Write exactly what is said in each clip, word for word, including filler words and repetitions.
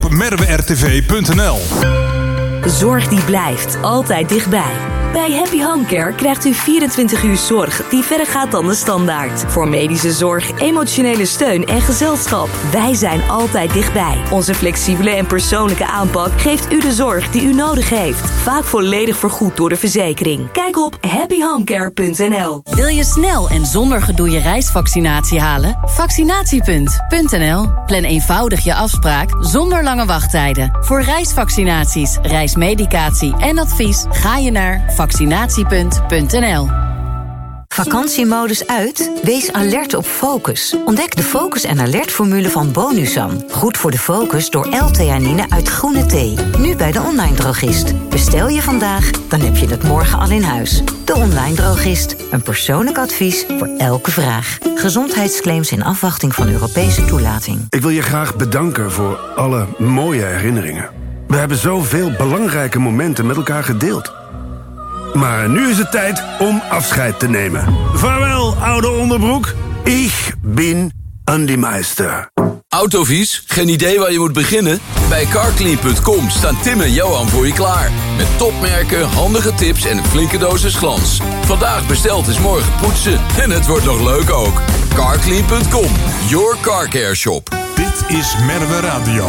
merwe r t v punt n l. Zorg die blijft altijd dichtbij. Bij Happy Home Care krijgt u vierentwintig uur zorg die verder gaat dan de standaard. Voor medische zorg, emotionele steun en gezelschap. Wij zijn altijd dichtbij. Onze flexibele en persoonlijke aanpak geeft u de zorg die u nodig heeft. Vaak volledig vergoed door de verzekering. Kijk op happy home care punt n l. Wil je snel en zonder gedoe je reisvaccinatie halen? Vaccinatiepunt punt n l. Plan eenvoudig je afspraak zonder lange wachttijden. Voor reisvaccinaties, reismedicatie en advies ga je naar vaccinatiepunt punt n l. Vakantiemodus uit? Wees alert op Focus. Ontdek de Focus en Alert formule van Bonusan. Goed voor de focus door L-theanine uit groene thee. Nu bij de online drogist. Bestel je vandaag, dan heb je het morgen al in huis. De online drogist. Een persoonlijk advies voor elke vraag. Gezondheidsclaims in afwachting van Europese toelating. Ik wil je graag bedanken voor alle mooie herinneringen. We hebben zoveel belangrijke momenten met elkaar gedeeld. Maar nu is het tijd om afscheid te nemen. Vaarwel, oude onderbroek. Ik ben Andy Meister. Autovies? Geen idee waar je moet beginnen? Bij carclean punt com staan Tim en Johan voor je klaar. Met topmerken, handige tips en een flinke dosis glans. Vandaag besteld is morgen poetsen. En het wordt nog leuk ook. carclean punt com, your car care shop. Dit is Merwe Radio.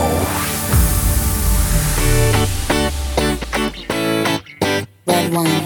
Red wine.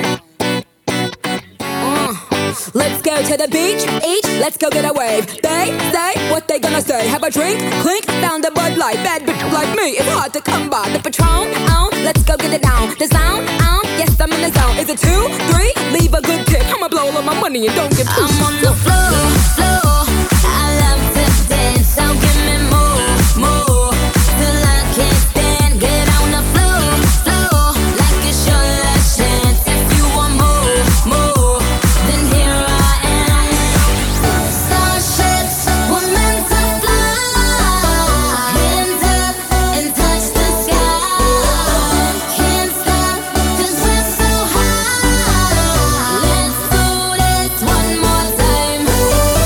Uh, let's go to the beach, each, let's go get a wave. They say what they gonna say. Have a drink, clink, found a Bud Light. Bad bitch like me, it's hard to come by. The Patron, on, let's go get it down. The sound, on, yes I'm in the zone. Is it two, three? Leave a good tip. I'ma blow all of my money and don't get pushed. I'm on the floor, floor. I love to dance, so give me more, more. Till I can't stand, get on the floor, floor. Like it's your last chance. If you want more, more, then here I am. Starships were meant to fly. Hands up and touch the sky. Can't stop 'cause we're so high. Let's do this one more time.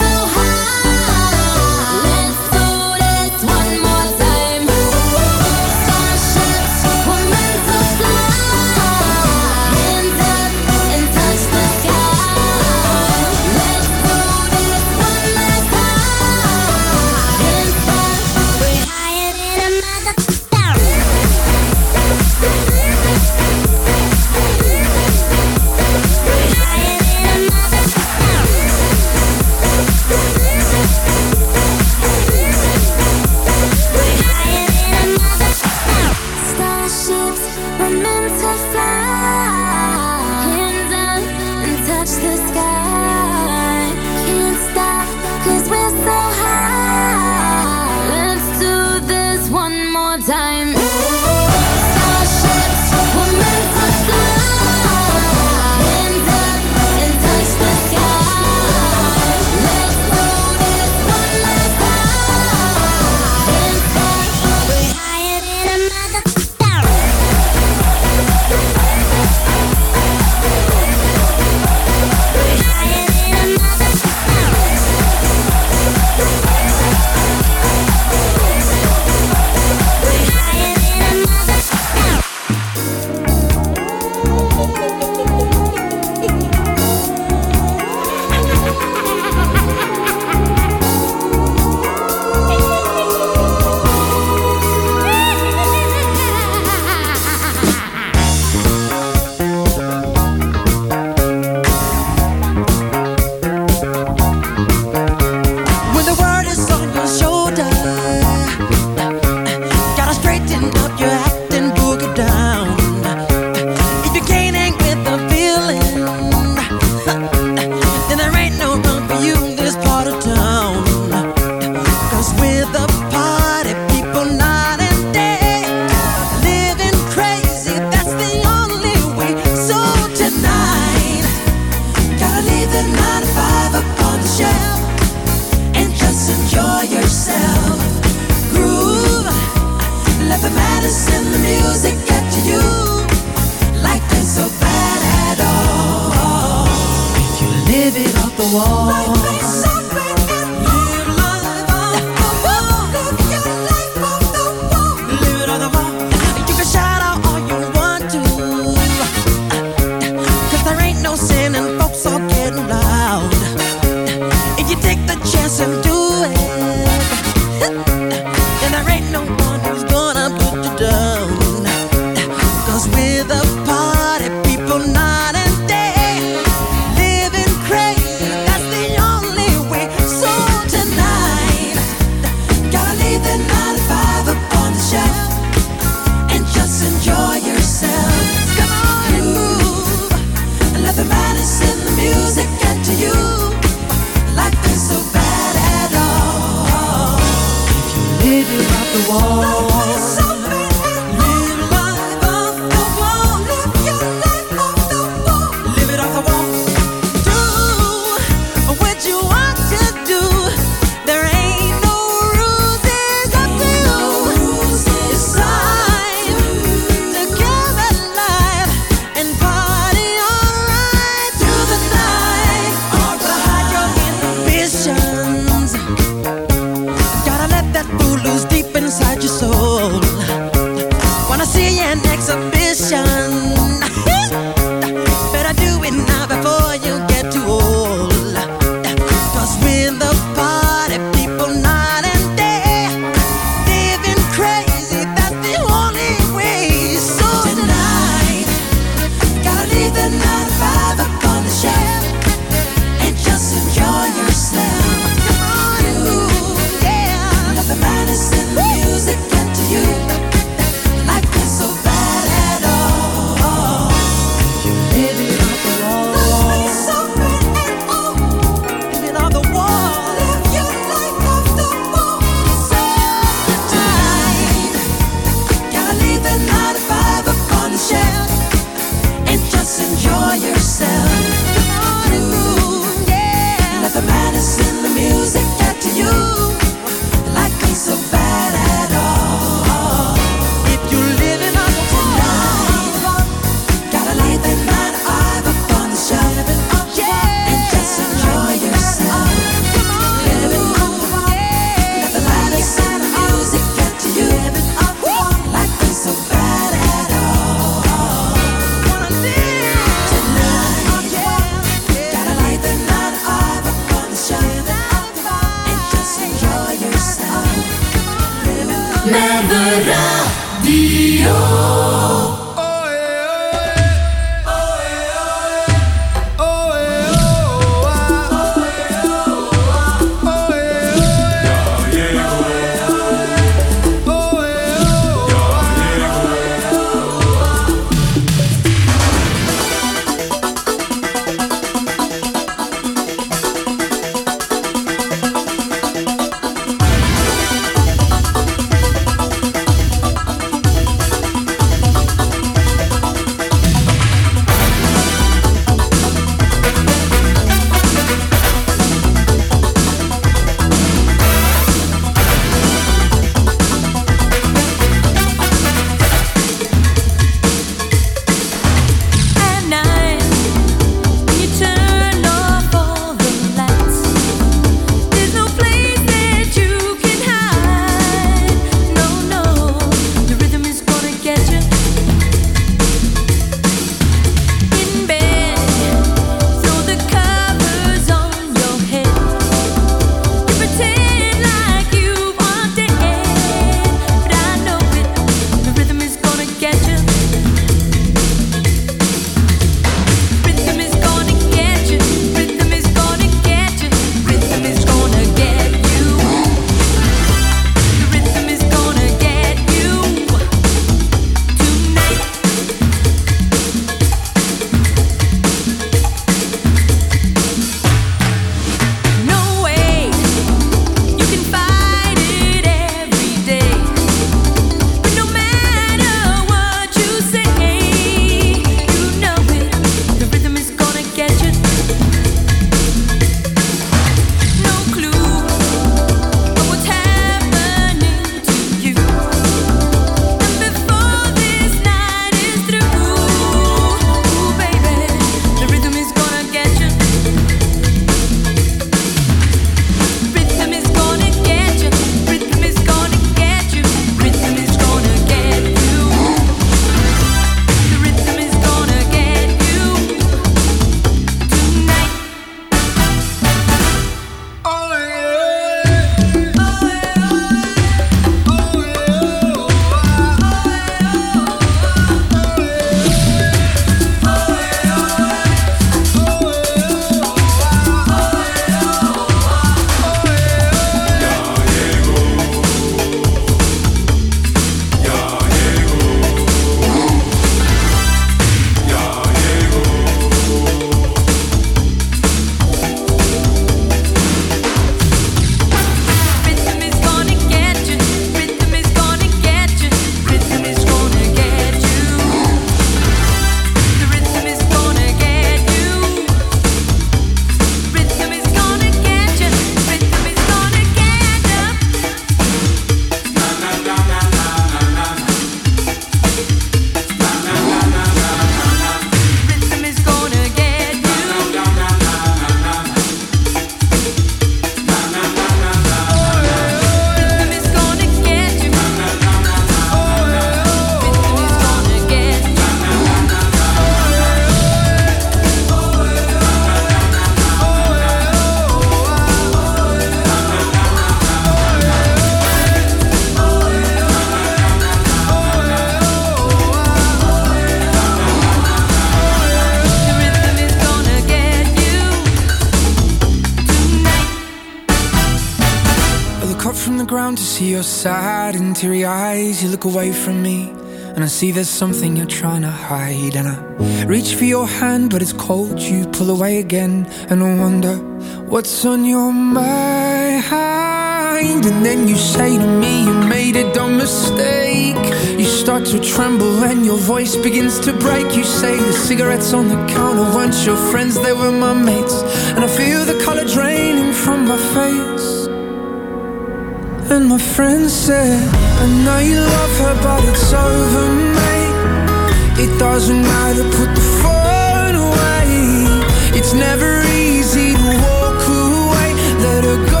around to see your sad and teary eyes. You look away from me and I see there's something you're trying to hide. And I reach for your hand but it's cold. You pull away again and I wonder what's on your mind. And then you say to me you made a dumb mistake. You start to tremble and your voice begins to break. You say the cigarettes on the counter weren't your friends, they were my mates. And I feel the colour draining from my face. And my friend said, I know you love her but it's over, mate. It doesn't matter, put the phone away. It's never easy to walk away. Let her go,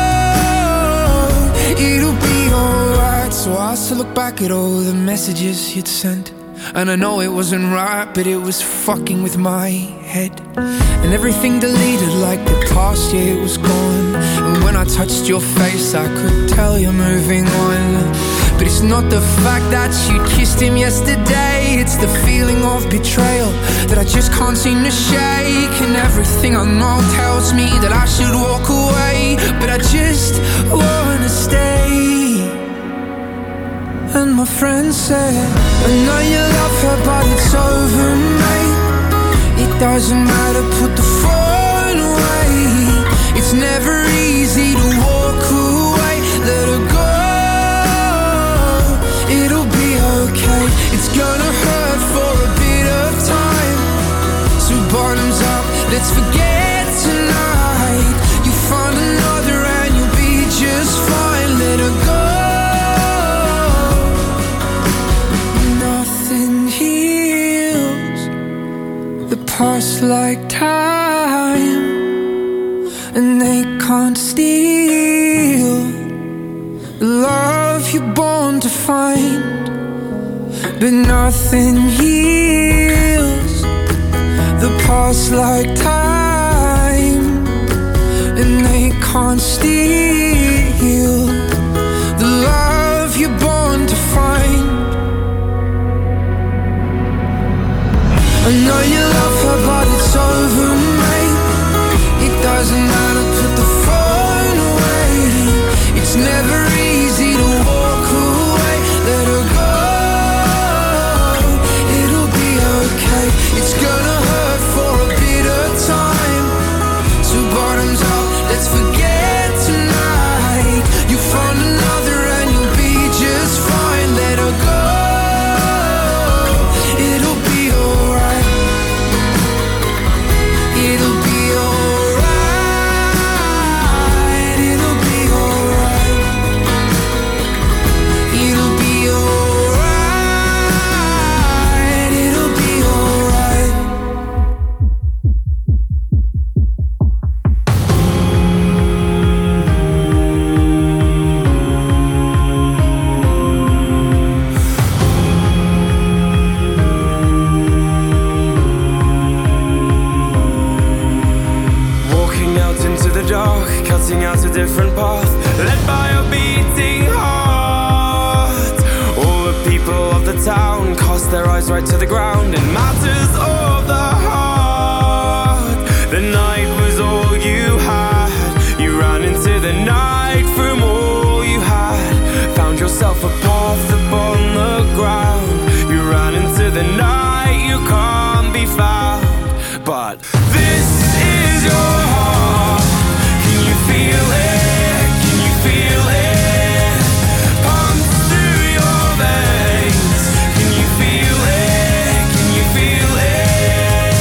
it'll be alright. So I still look back at all the messages you'd sent. And I know it wasn't right, but it was fucking with my head. And everything deleted like the past year it was gone. And when I touched your face I could tell you're moving on. But it's not the fact that you kissed him yesterday. It's the feeling of betrayal that I just can't seem to shake. And everything I know tells me that I should walk away, but I just wanna stay. And my friend said, I know you love her but it's over, mate. It doesn't matter, put the phone away. It's never easy to walk away. Let her go, it'll be okay. It's gonna hurt for a bit of time. So bottoms up, let's forget tonight. You find another and you'll be just fine. Let her go. Past like time, and they can't steal the love you're born to find. But nothing heals the past like time, and they can't steal the love you're born to find. I know you love her but it's over, mate. It doesn't matter, put the phone away. It's never easy to walk away. Let her go, it'll be okay. It's gonna hurt for a bit of time. So bottoms up, let's forget tonight. You found another and you'll be just fine. Let her go. Out a different path, led by a beating heart. All the people of the town cast their eyes right to the ground in matters of the heart. The night was all you had. You ran into the night from all you had. Found yourself a path upon the ground. You ran into the night, you can't be found. But this is your heart. Feel it, can you feel it? Pump through your veins. Can you feel it, can you feel it?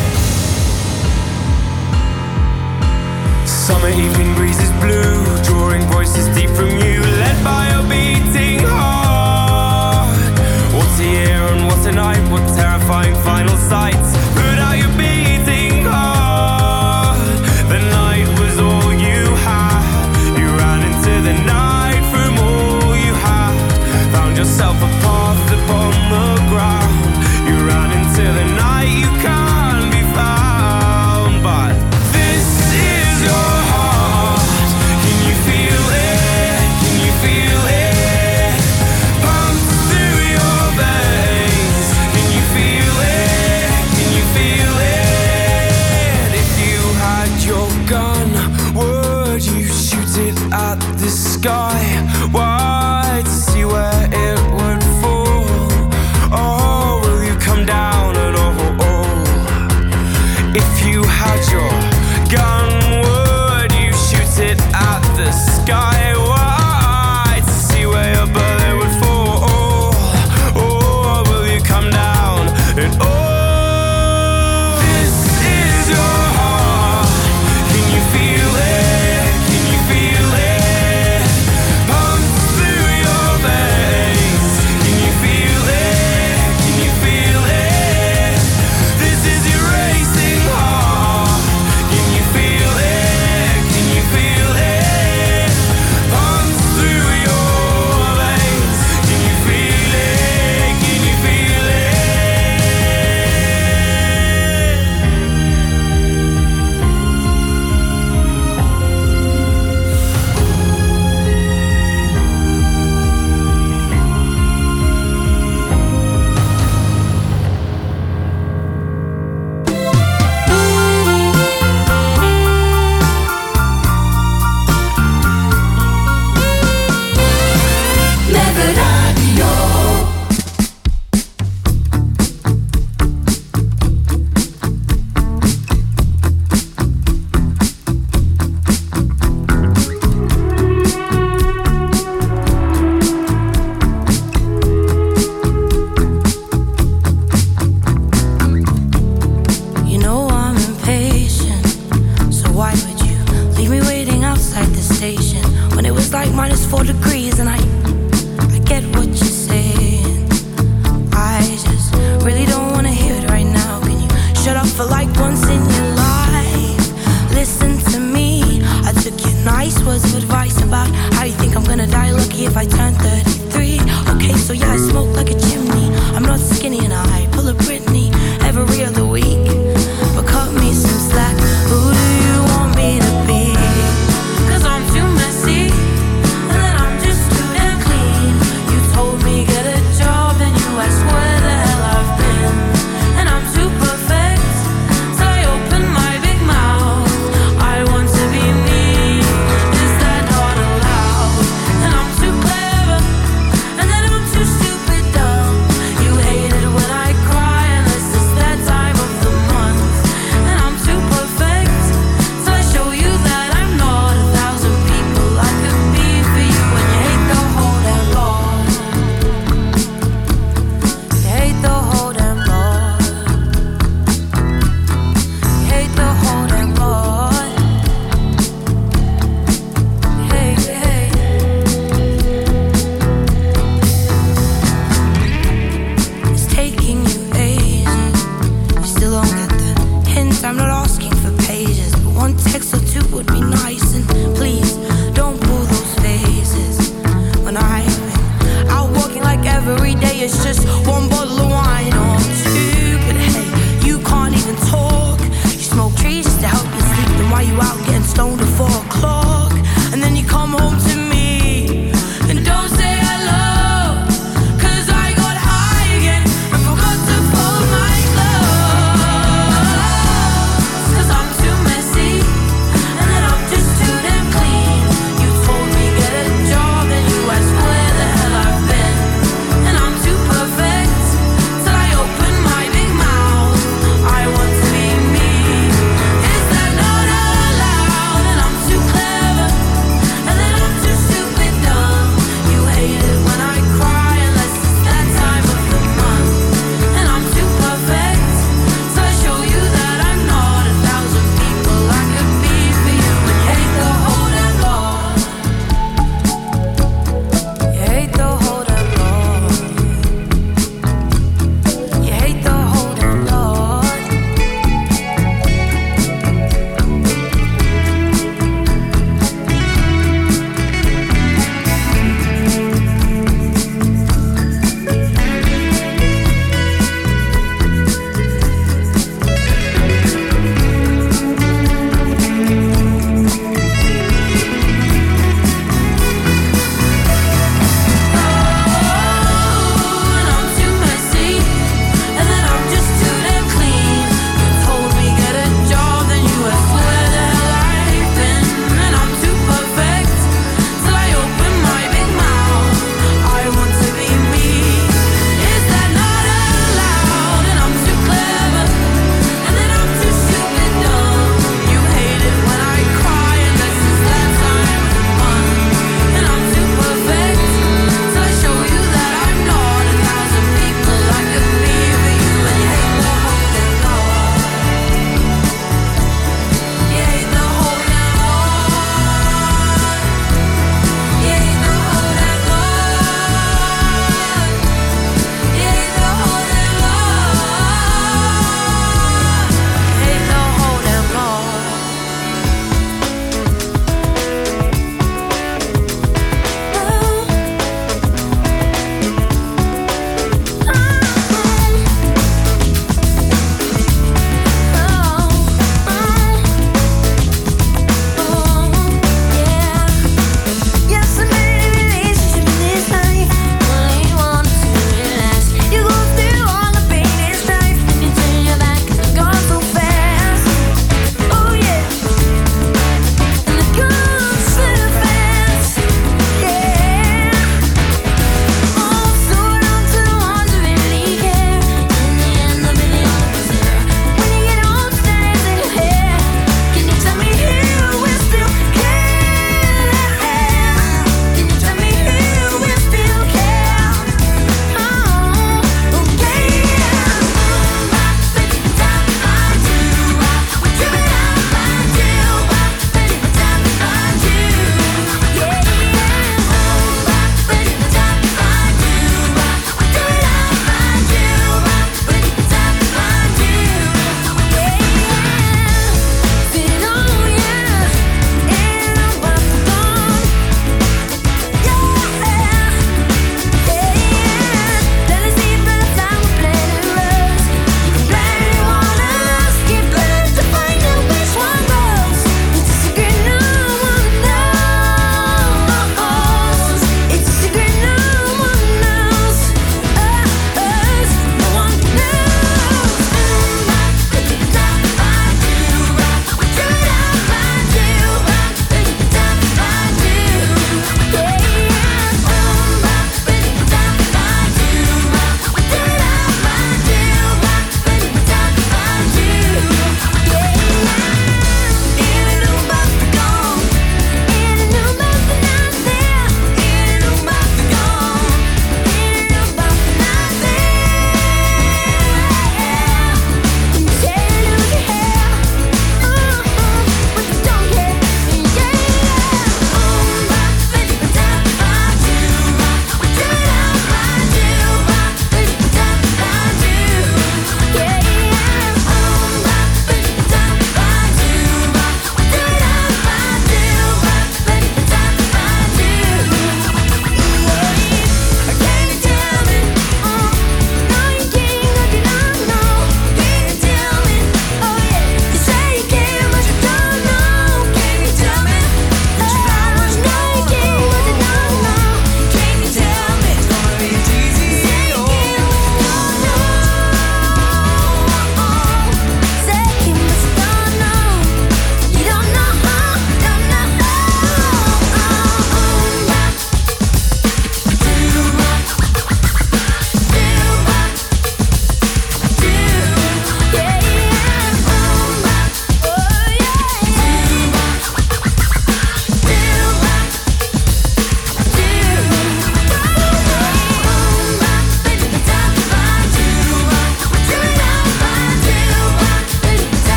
Summer evening breezes blue, drawing voices deep from you, led by a beating heart. What a year and what a night, what terrifying final sights. Put out your beating heart. The night was all you had. You ran into the night from all you had. Found yourself a path upon the ground. You ran into the night, you can't be found. But this is your heart. Can you feel it? Can you feel it? Pump through your veins. Can you feel it? Can you feel it? If you had your gun, would you shoot it at the sky? if I turn thirty-three. Okay, so yeah, I smoke like a chimney. I'm not skinny and I pull a Britney every other week. But cut me some slack. Who do you want me to be? Cause I'm too messy, and then I'm just too damn clean. You told me get a job, and you asked where the hell I've been. And I'm too perfect, so I open my big mouth. I want to be me, is that not allowed? And I'm too glad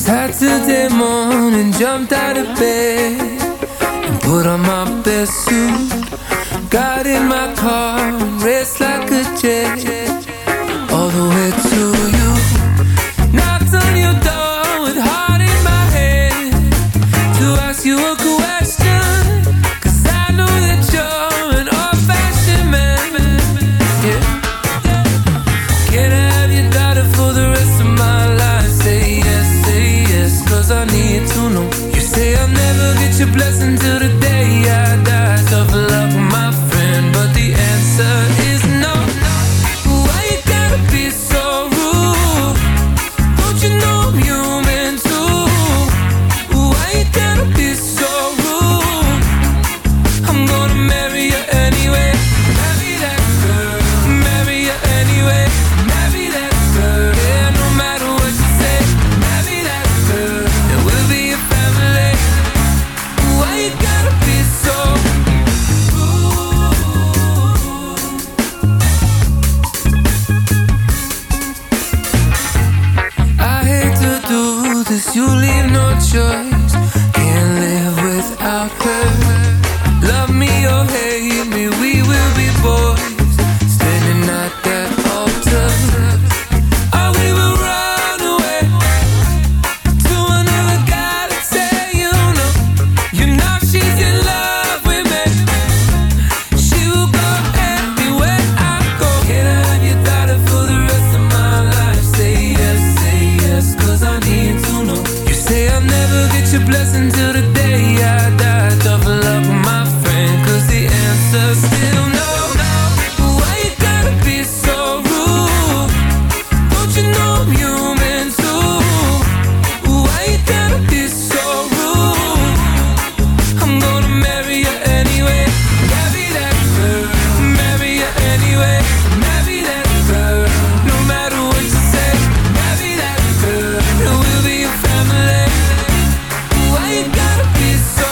Saturday morning, jumped out of bed and put on my best suit. Got in my car and raced like a jet all the way to you. Knocked on your door with heart in my head to ask you a question, 'cause I know that you're an old-fashioned man. Yeah. Can I have your daughter for the rest of my life? Say yes, say yes, 'cause I need to know. You say I'll never get your blessing till the day I die. Tough luck, my friend, but the answer is no. Why you gotta be so rude? Don't you know I'm human too? Why you gotta be so rude? I'm gonna marry you anyway. Marry that girl, marry you anyway. Marry that girl, yeah, no matter what you say. Marry that girl, and we'll be a family. Why you gotta be so rude? I hate to do this, you leave no choice. Can't live without her. Love me or hate me, we will be boys, standing at that altar. Or we will run away to another guy to say you know. You know she's in love with me. She will go anywhere I go. Can I have your daughter for the rest of my life? Say yes, say yes, 'cause I need to know. You say I'll never get your blessing till the day I die. Tough luck, my friend, 'cause the answer's still no. Why you gotta be so rude? Don't you know I'm human too? Why you gotta be so rude? I'm gonna marry you anyway. Marry that girl, marry you anyway. Marry that girl, no matter what you say. Marry that girl, and we'll be a family. Why you gotta be so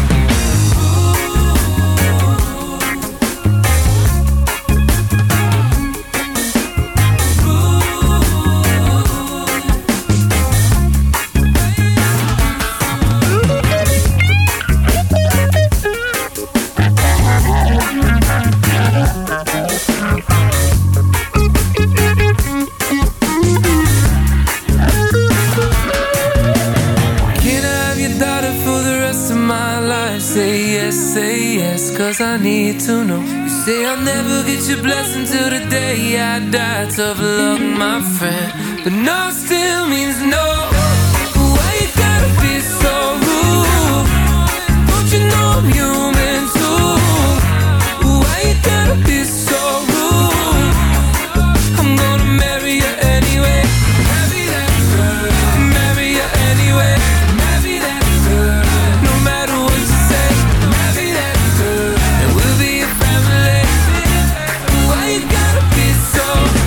Can I have your daughter for the rest of my life? Say yes, say yes, 'cause I need to know. You say I'll never get your blessing till the day I die. Tough luck, my friend, but no still means no. Why you gotta be so rude? Don't you know I'm human too? Why you gotta be so rude? I'm gonna marry you anyway. Marry that girl, marry you anyway. Marry that girl, no matter what you say. Marry that girl, and we'll be a family. Why you gotta be so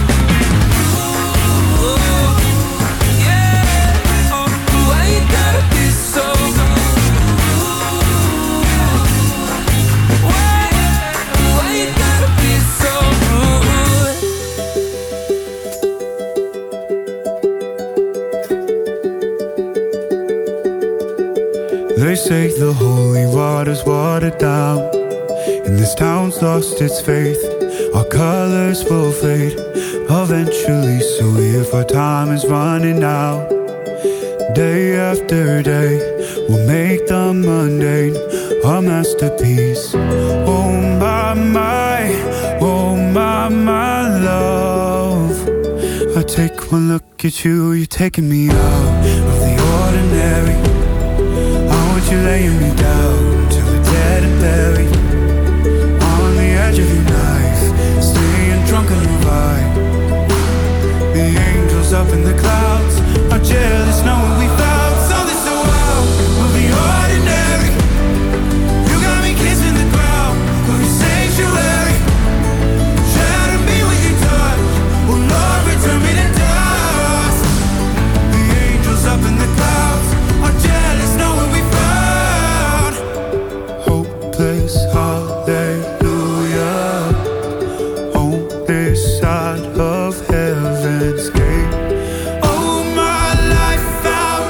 rude? Yeah. Oh, why you gotta be so rude? Why? Why you gotta be so rude? They say the holy water's watered down, and this town's lost its faith. Our colors will fade eventually, so if our time is running out, day after day, we'll make the mundane our masterpiece. Oh my, my, oh my, my love. I take one look at you, you're taking me out of the ordinary. I want you laying me down till we're dead and buried, on the edge of your knife, staying drunk on your vibe. The angels up in the clouds are jealous knowing we found something so wild of the ordinary. You got me kissing the ground of your sanctuary. Shatter me with your touch, oh Lord, return me to dust. The angels up in the clouds are jealous knowing we found hopeless hallelujah on this side of heaven's gate. Oh, my life found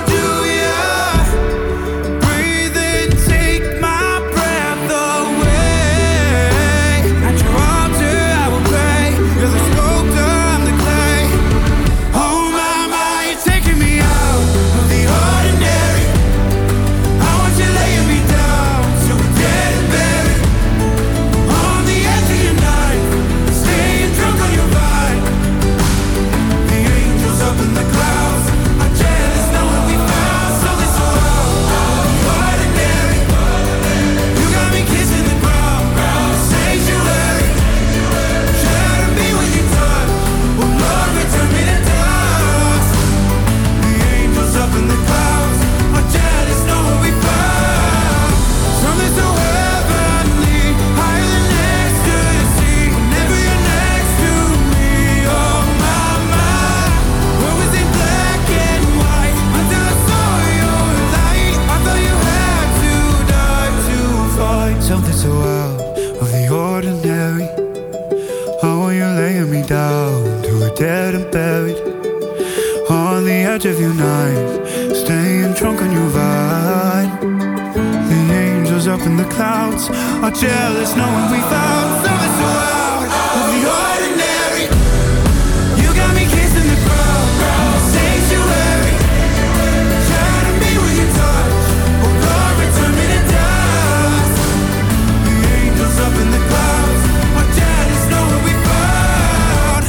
edge of your knife, staying drunk on your vine. The angels up in the clouds are jealous knowing we found something so out of the ordinary. You got me kissing the crowd, sanctuary. Shine me with your touch, oh Lord, return me to dust. The angels up in the clouds are jealous knowing we found.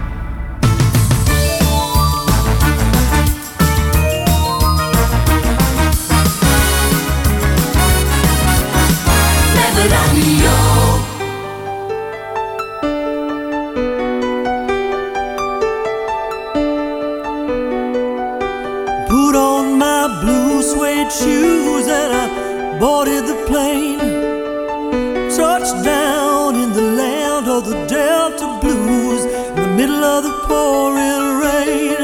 Never Radio. Put on my blue suede shoes and I boarded the plane. Touched down in the land of the Delta Blues, in the middle of the pouring rain.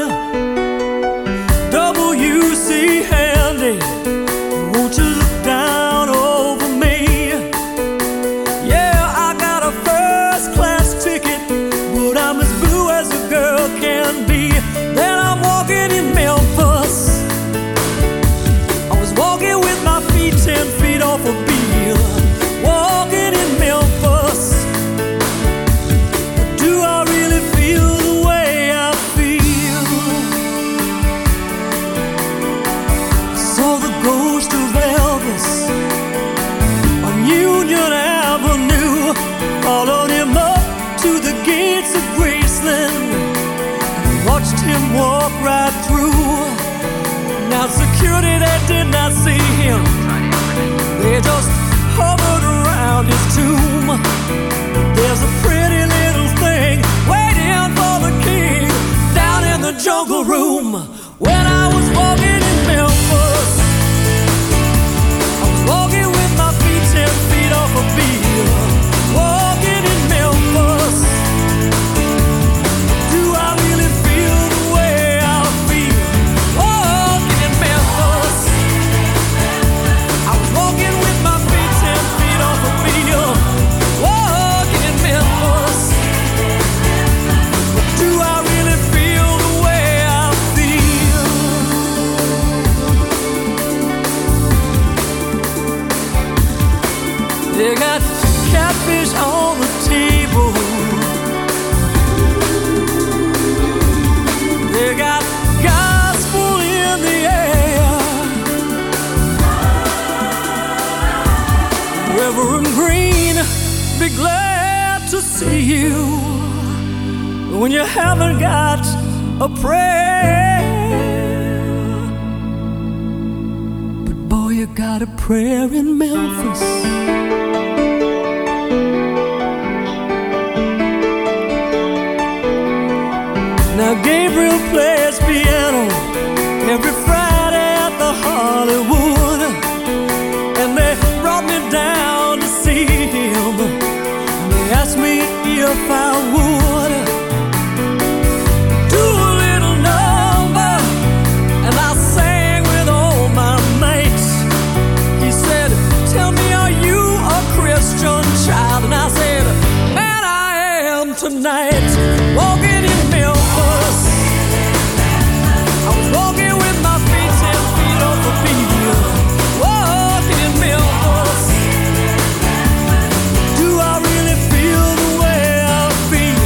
W C Handy, won't you look down over me? Yeah, I got a first class ticket, but I'm as blue as a girl can be. Then I'm walking in Memphis. I was walking with my feet ten feet off a beam. Walking in Memphis. Do I really feel the way I feel? I saw the ghost of Elvis on Union Avenue. Followed him up to the gates of Graceland and watched him walk right through. Now security, they did not see him. They just hovered around his tomb. There's a pretty little thing waiting for the king down in the jungle room. When I was walking in Memphis, I was walking with my feet ten feet off a beam. Walking in Memphis. Do I really feel the way I feel? Walking in Memphis. I was walking with my feet ten feet off a beam. Walking in Memphis. Do I really feel the way I feel? They got catfish on the table. They got gospel in the air. Reverend Green, be glad to see you when you haven't got a prayer. But boy, you got a prayer in Memphis. Now Gabriel plays piano every Friday at the Hollywood, and they brought me down to see him. They asked me if I would do a little number, and I sang with all my mates. He said, tell me, are you a Christian child? And I said, man, I am tonight. Walking in Memphis. I was walking with my feet ten feet off the beam. Walking in Memphis. Do I really feel the way I feel?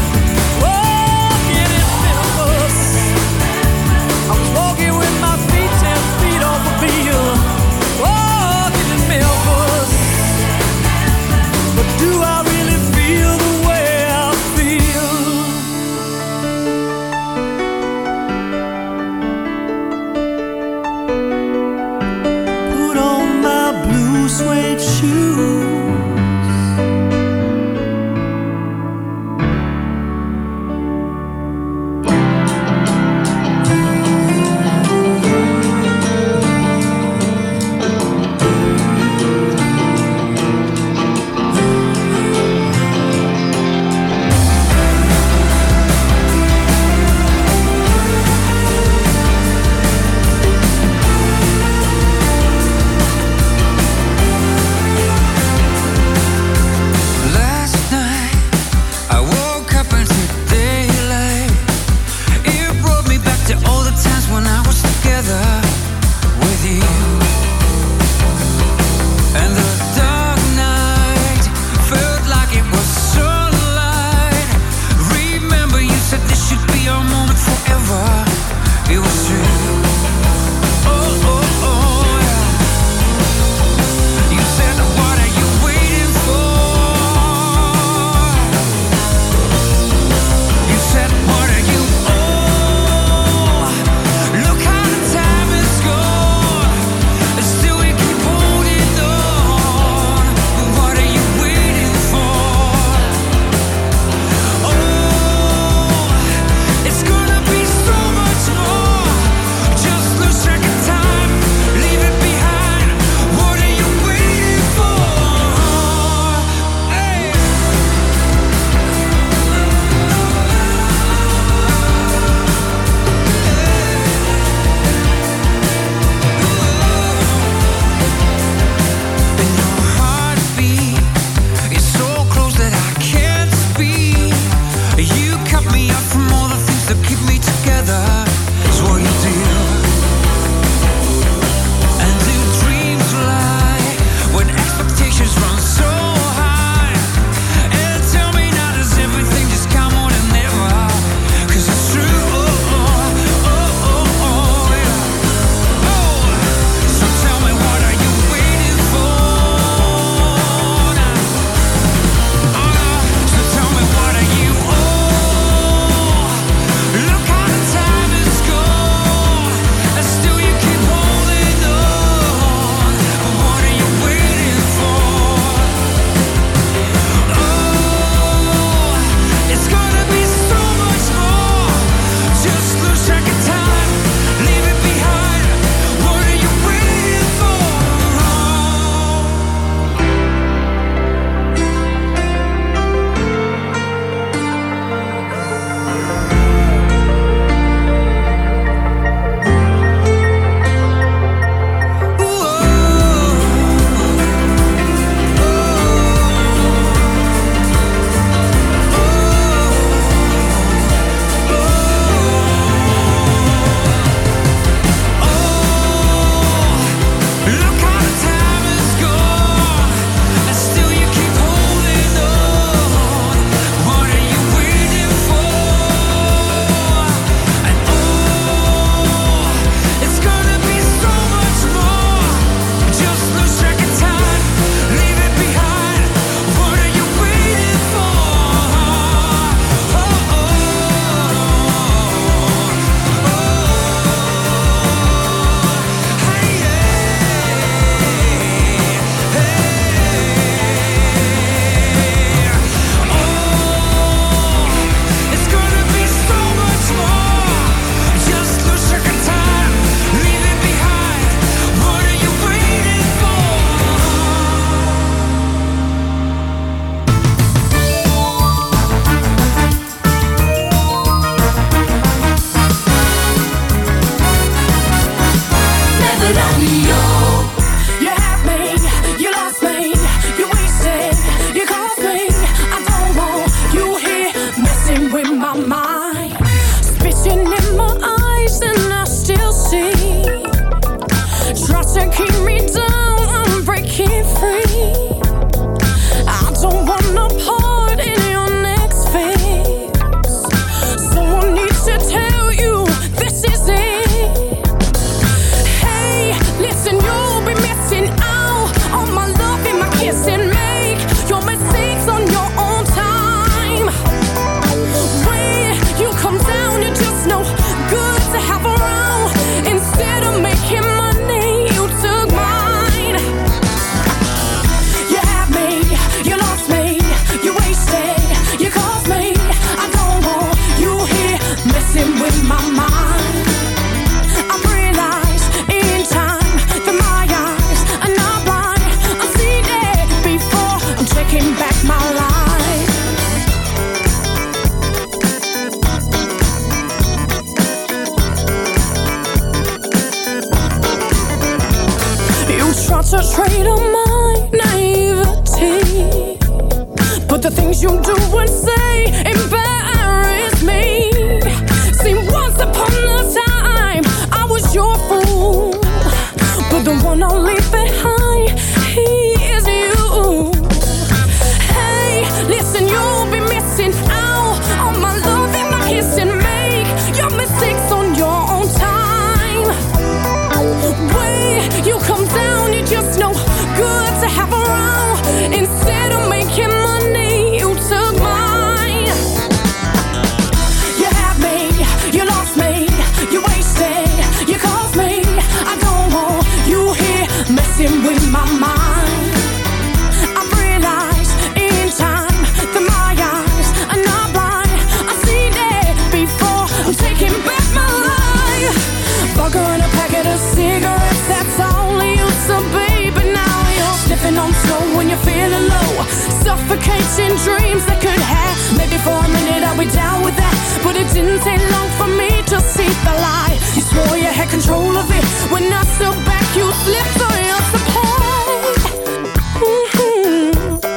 such a trait of my naivety, but the things you do and say embarrass me. See, once upon a time I was your fool, but the one I'll leave behind, he is you. Hey, listen, you'll be missing out on my love and my kiss and make your mistakes on your own time. Way you come down, you're just no good to have around. Instead of making money, you took mine. You had me, you lost me, you wasted, you caused me. I don't want you here messing with my mind. I've realized in time that my eyes are not blind. I've seen it before, I'm taking back my life. Vodka and a packet of cigarettes, that's all I used to be. But now you're sniffing on slow when you're feeling low, suffocating dreams that could have. Maybe for a minute I'll be down with that, but it didn't take long for me to see the light. You swore you had control of it. When I stood back, you slipped on your support. Mm-hmm.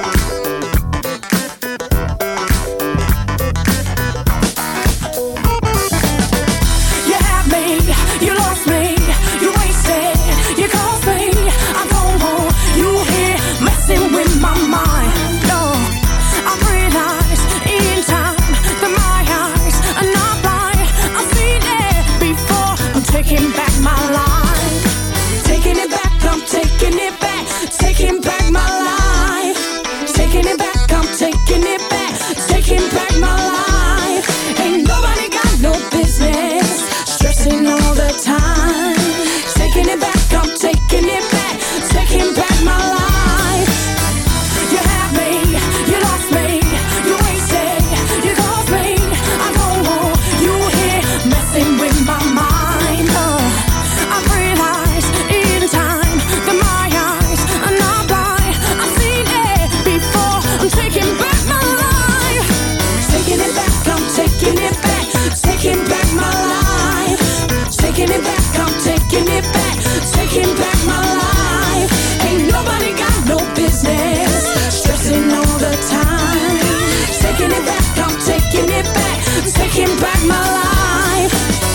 You had me, you lost me, you wasted, you caused me. I don't want you here messing with my mind. No, I've realized in time that my eyes are not blind. I've seen it before, I'm taking back my life. Taking it back, I'm taking it back. Taking back my life. Taking it back, I'm taking it back. Taking back my life. Ain't nobody got no business stressing all the time. Taking it back, I'm taking it back. Taking back my life. You had me, you lost me, you wasted, you caused me. I don't want you here messing with my mind. Uh, I've realized in time that my eyes are not blind. I've seen it before, I'm taking back my life. Taking it back, I'm taking it back. Taking back my life. Taking it back, I'm taking it back. Taking back my life. Ain't nobody got no business stressing all the time. Taking it back, I'm taking it back. Taking back my life.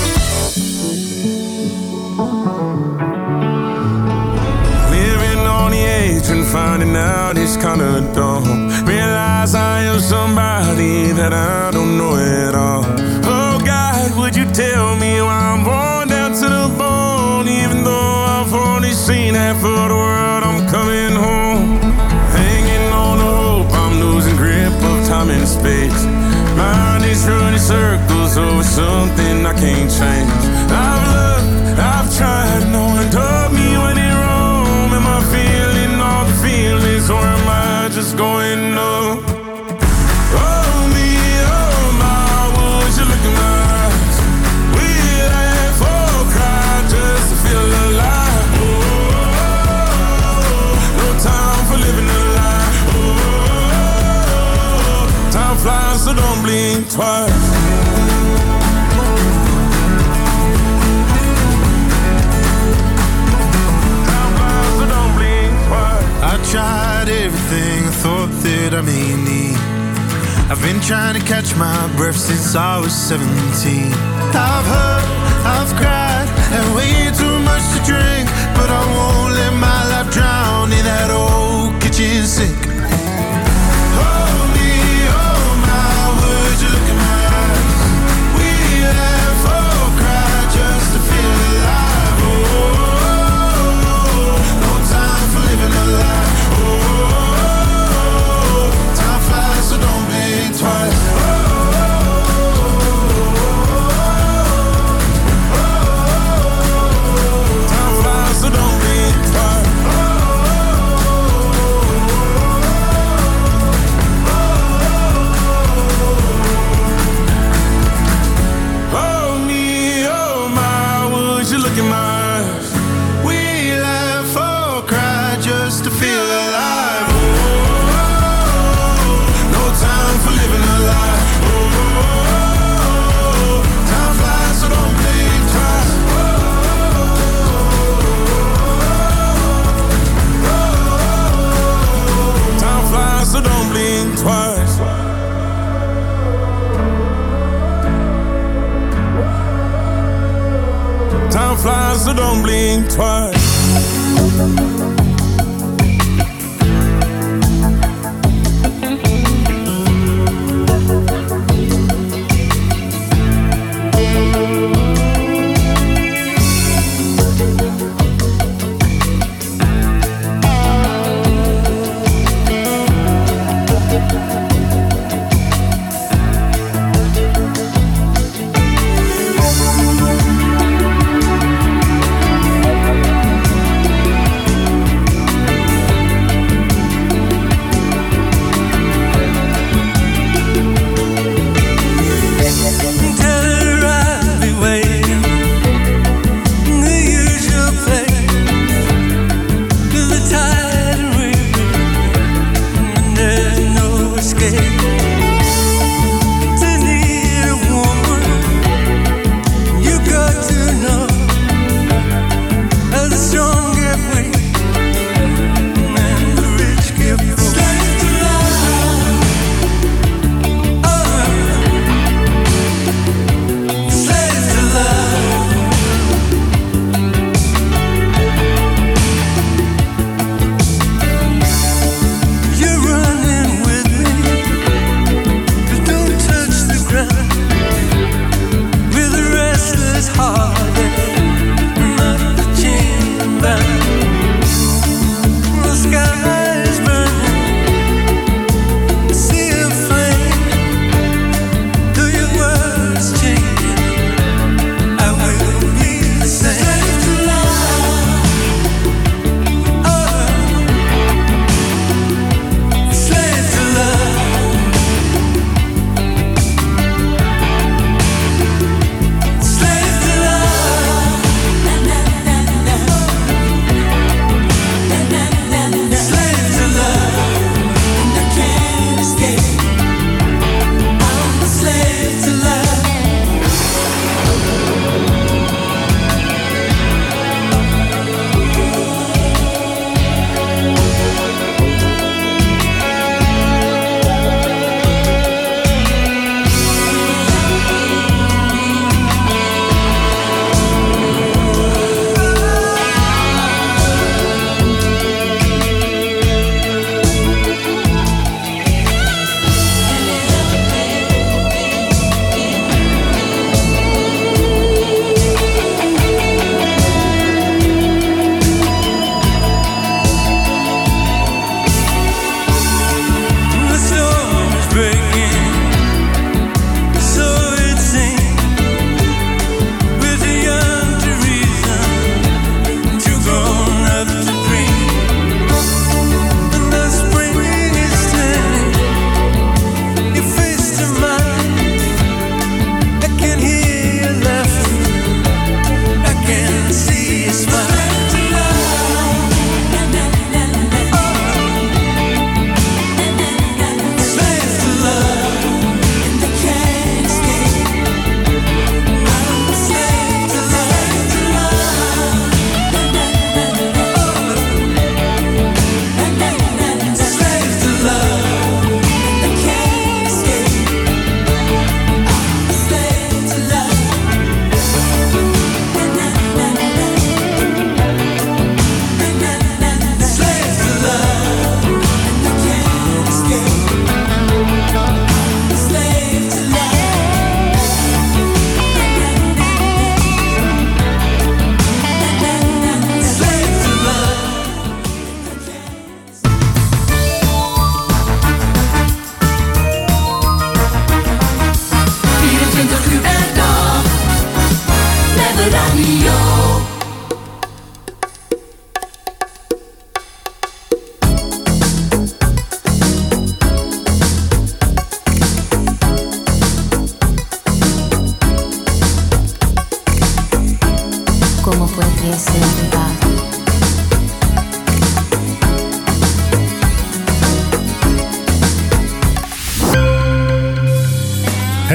Living on the edge and finding out it's kinda dumb. Realize I am somebody that I don't know at all. Oh God, would you tell me why I'm born down to the bone? Even though I've only seen half of the world, I'm coming home. Hanging on the hope, I'm losing grip of time and space. Mind is running circles over something I can't change. I've looked, I've tried, no one told me when it wrong. Am I feeling all the feelings, or am I just going numb? Oh me, oh my, would you look in my eyes? We laugh or cry just to feel alive. Oh, no time for living a lie. Oh, time flies, so don't blink twice. I tried everything I thought that I may need. I've been trying to catch my breath since I was seventeen. I've hurt, I've cried, and way too much to drink, but I won't let my life drown in that old kitchen sink. Oh me, oh my, would you look in my eyes? We laugh or cry just to feel alive. Oh, no time for living a lie. Oh, time flies, so don't blink twice. Time flies, so don't blink twice. Time flies, so don't blink twice.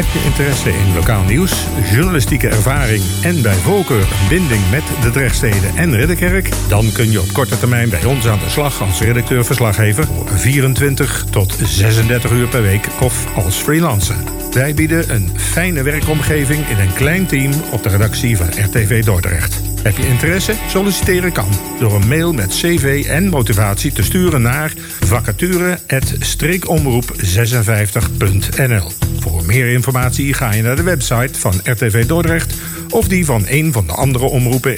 je interesse in lokaal nieuws, journalistieke ervaring en bij voorkeur een binding met de Drechtsteden en Ridderkerk? Dan kun je op korte termijn bij ons aan de slag als redacteur-verslaggever voor vierentwintig tot zesendertig uur per week of als freelancer. Wij bieden een fijne werkomgeving in een klein team op de redactie van R T V Dordrecht. Heb je interesse? Solliciteren kan door een mail met cv en motivatie te sturen naar vacature apenstaartje streekomroep zesenvijftig punt n l. Voor meer informatie ga je naar de website van R T V Dordrecht of die van een van de andere omroepen